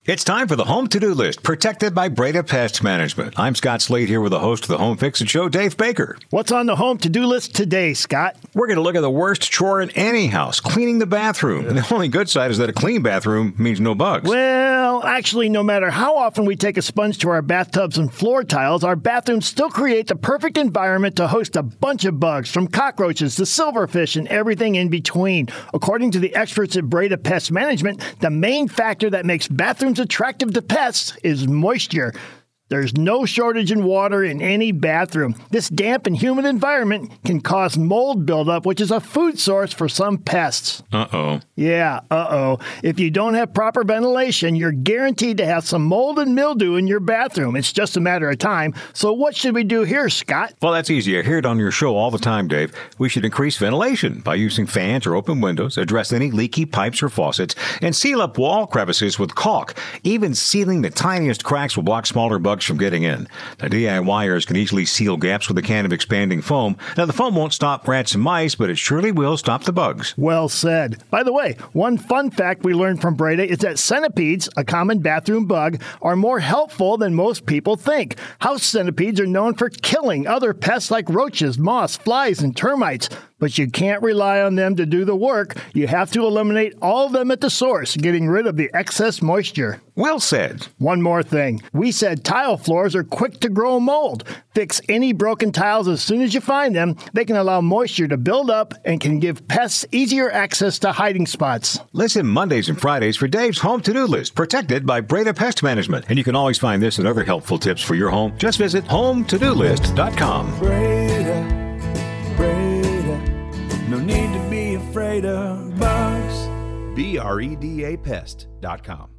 It's time for the Home To-Do List, protected by Breda Pest Management. I'm Scott Slade here with the host of the Home Fix-It Show, Dave Baker. What's on the Home To-Do List today, Scott? We're going to look at the worst chore in any house, cleaning the bathroom. And the only good side is that a clean bathroom means no bugs. Well, actually, no matter how often we take a sponge to our bathtubs and floor tiles, our bathrooms still create the perfect environment to host a bunch of bugs, from cockroaches to silverfish and everything in between. According to the experts at Breda Pest Management, the main factor that makes bathrooms attractive to pests is moisture. There's no shortage in water in any bathroom. This damp and humid environment can cause mold buildup, which is a food source for some pests. Uh-oh. Yeah, If you don't have proper ventilation, you're guaranteed to have some mold and mildew in your bathroom. It's just a matter of time. So what should we do here, Scott? Well, that's easy. I hear it on your show all the time, Dave. We should increase ventilation by using fans or open windows, address any leaky pipes or faucets, and seal up wall crevices with caulk. Even sealing the tiniest cracks will block smaller bugs from getting in. The DIYers can easily seal gaps with a can of expanding foam. Now, the foam won't stop rats and mice, but it surely will stop the bugs. Well said. By the way, one fun fact we learned from Breda is that centipedes, a common bathroom bug, are more helpful than most people think. House centipedes are known for killing other pests like roaches, moths, flies, and termites. But you can't rely on them to do the work. You have to eliminate all of them at the source, getting rid of the excess moisture. Well said. One more thing. We said tile floors are quick to grow mold. Fix any broken tiles as soon as you find them. They can allow moisture to build up and can give pests easier access to hiding spots. Listen Mondays and Fridays for Dave's Home To-Do List, protected by Breda Pest Management. And you can always find this and other helpful tips for your home. Just visit HomeToDoList.com. Breda. No need to be afraid of bugs. BREDAPest.com.